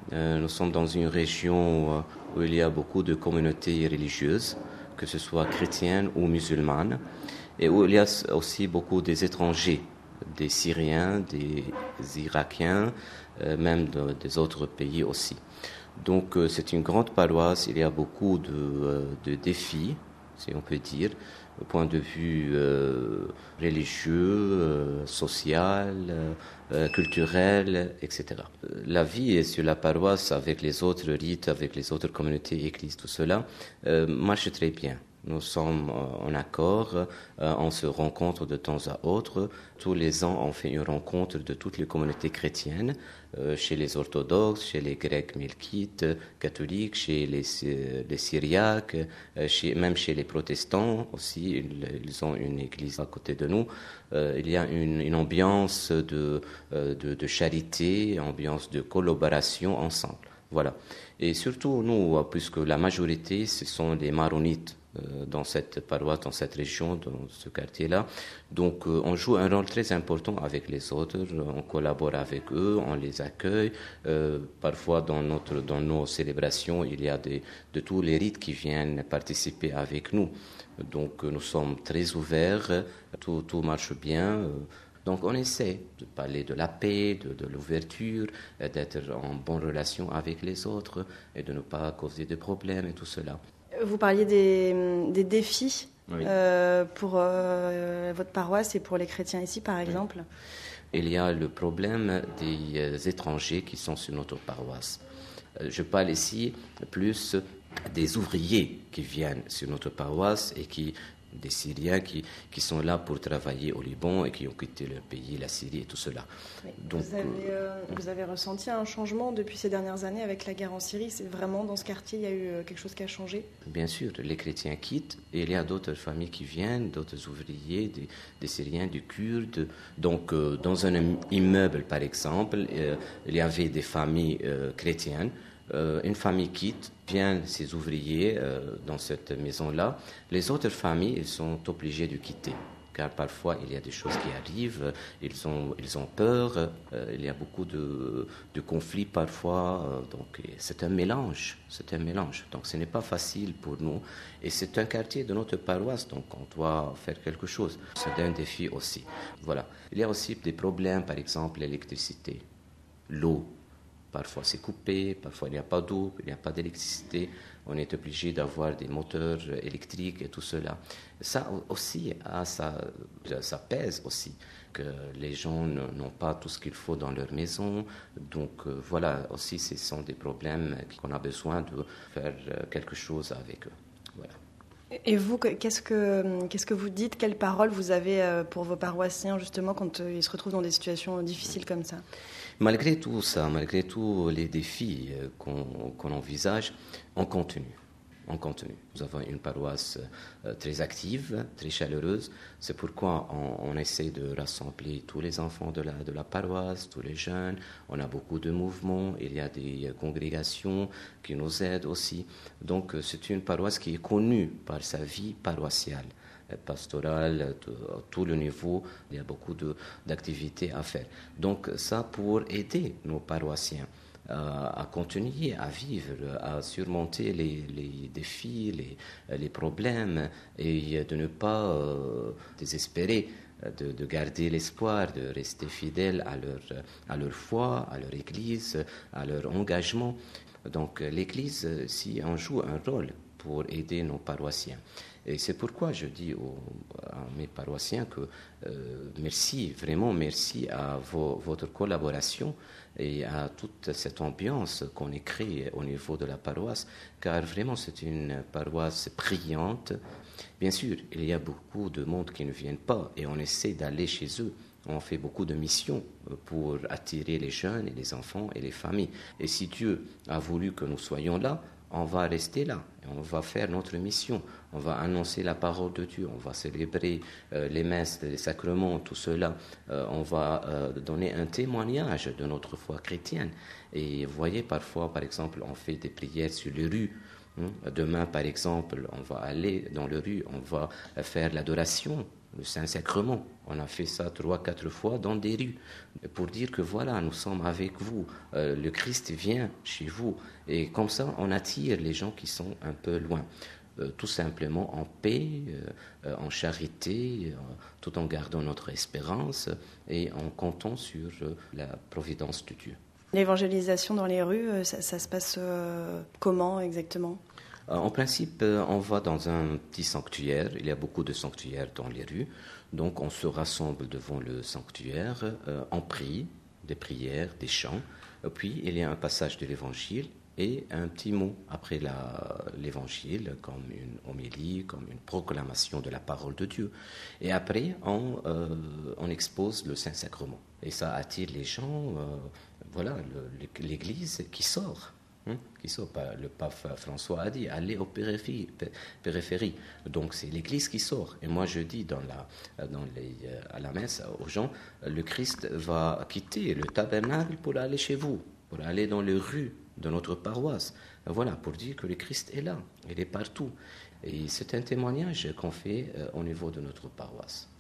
Nous sommes dans une région où il y a beaucoup de communautés religieuses, que ce soit chrétiennes ou musulmanes, et où il y a aussi beaucoup des étrangers, des Syriens, des Irakiens, même des autres pays aussi. Donc c'est une grande paroisse, il y a beaucoup de défis, si on peut dire, au point de vue religieux, social, culturel, etc. La vie sur la paroisse avec les autres rites, avec les autres communautés, églises, tout cela, marche très bien. Nous sommes en accord, on se rencontre de temps à autre. Tous les ans, on fait une rencontre de toutes les communautés chrétiennes, chez les orthodoxes, chez les grecs melkites, catholiques, chez les syriaques, même chez les protestants aussi. Ils ont une église à côté de nous. Il y a une ambiance de charité, ambiance de collaboration ensemble. Voilà. Et surtout, nous, puisque la majorité, ce sont les maronites dans cette paroisse, dans cette région, dans ce quartier-là. Donc, on joue un rôle très important avec les autres. On collabore avec eux, on les accueille. Parfois, dans nos célébrations, il y a de tous les rites qui viennent participer avec nous. Donc, nous sommes très ouverts. Tout marche bien. Donc on essaie de parler de la paix, de l'ouverture, d'être en bonne relation avec les autres et de ne pas causer de problèmes et tout cela. Vous parliez des défis Oui. Pour votre paroisse et pour les chrétiens ici, par exemple. Oui. Il y a le problème des étrangers qui sont sur notre paroisse. Je parle ici plus des ouvriers qui viennent sur notre paroisse et des Syriens qui sont là pour travailler au Liban et qui ont quitté leur pays, la Syrie et tout cela. Oui. Donc, vous avez ressenti un changement depuis ces dernières années avec la guerre en Syrie? C'est vraiment dans ce quartier, il y a eu quelque chose qui a changé? Bien sûr, les chrétiens quittent et il y a d'autres familles qui viennent, d'autres ouvriers, des Syriens, des Kurdes. Donc, dans un immeuble, par exemple, il y avait des familles chrétiennes. Une famille quitte, viennent ces ouvriers dans cette maison-là. Les autres familles, ils sont obligées de quitter, car parfois il y a des choses qui arrivent, ils ont peur, il y a beaucoup de conflits parfois, donc c'est un mélange. Donc ce n'est pas facile pour nous, et c'est un quartier de notre paroisse, donc on doit faire quelque chose. C'est un défi aussi. Voilà. Il y a aussi des problèmes, par exemple l'électricité, l'eau. Parfois c'est coupé, parfois il n'y a pas d'eau, il n'y a pas d'électricité. On est obligé d'avoir des moteurs électriques et tout cela. Ça aussi, ça pèse aussi, que les gens n'ont pas tout ce qu'il faut dans leur maison. Donc voilà, aussi ce sont des problèmes qu'on a besoin de faire quelque chose avec eux. Voilà. Et vous, qu'est-ce que vous dites? Quelles paroles vous avez pour vos paroissiens, justement, quand ils se retrouvent dans des situations difficiles comme ça? Malgré tout ça, malgré tous les défis qu'on envisage, on continue. Nous avons une paroisse très active, très chaleureuse. C'est pourquoi on essaie de rassembler tous les enfants de la paroisse, tous les jeunes. On a beaucoup de mouvements. Il y a des congrégations qui nous aident aussi. Donc c'est une paroisse qui est connue par sa vie paroissiale, pastorale, à tout le niveau. Il y a beaucoup d'activités à faire. Donc ça pour aider nos paroissiens à continuer à vivre, à surmonter les défis, les problèmes, et de ne pas désespérer, de garder l'espoir, de rester fidèles à leur foi, à leur Église, à leur engagement. Donc l'Église, si on joue un rôle pour aider nos paroissiens. Et c'est pourquoi je dis à mes paroissiens que merci, vraiment merci à votre collaboration et à toute cette ambiance qu'on a créée au niveau de la paroisse, car vraiment c'est une paroisse brillante. Bien sûr, il y a beaucoup de monde qui ne viennent pas et on essaie d'aller chez eux. On fait beaucoup de missions pour attirer les jeunes et les enfants et les familles. Et si Dieu a voulu que nous soyons là, on va rester là, et on va faire notre mission, on va annoncer la parole de Dieu, on va célébrer les messes, les sacrements, tout cela, on va donner un témoignage de notre foi chrétienne. Et vous voyez, parfois, par exemple, on fait des prières sur les rues, Demain, par exemple, on va aller dans les rues, on va faire l'adoration, le Saint-Sacrement. On a fait ça 3-4 fois dans des rues pour dire que voilà, nous sommes avec vous. Le Christ vient chez vous. Et comme ça, on attire les gens qui sont un peu loin. Tout simplement en paix, en charité, tout en gardant notre espérance et en comptant sur la providence de Dieu. L'évangélisation dans les rues, ça se passe comment exactement ? En principe, on va dans un petit sanctuaire. Il y a beaucoup de sanctuaires dans les rues. Donc, on se rassemble devant le sanctuaire, on prie, des prières, des chants. Puis, il y a un passage de l'évangile et un petit mot après l'évangile, comme une homélie, comme une proclamation de la parole de Dieu. Et après, on expose le Saint-Sacrement. Et ça attire les gens, voilà, l'Église qui sort. Le pape François a dit, allez aux périphéries. Donc c'est l'Église qui sort. Et moi je dis à la messe aux gens, le Christ va quitter le tabernacle pour aller chez vous, pour aller dans les rues de notre paroisse. Voilà, pour dire que le Christ est là, il est partout. Et c'est un témoignage qu'on fait au niveau de notre paroisse.